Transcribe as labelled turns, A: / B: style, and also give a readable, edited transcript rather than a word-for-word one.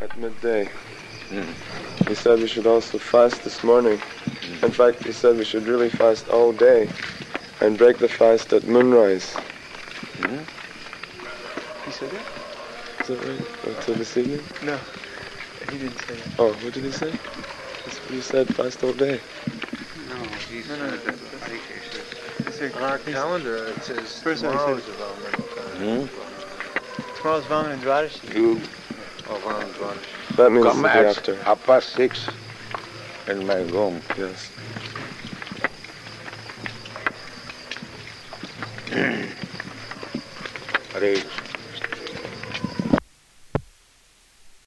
A: at midday. He said we should also fast this morning. In fact, he said we should really fast all day and break the fast at moonrise.
B: He said that?
A: Is that right? Until this evening?
B: No, he didn't say that.
A: Oh, what did he say? You said fast all day.
C: No, he said that
B: It's
C: on our calendar it says tomorrow is developmental time.
B: Tomorrow's Vaman and Dwadashi.
D: You
C: Oh, Vaman Dwadashi.
A: That means
D: come
A: the day
D: at
A: after.
D: 6:30 in my room.
A: Yes.
D: Hare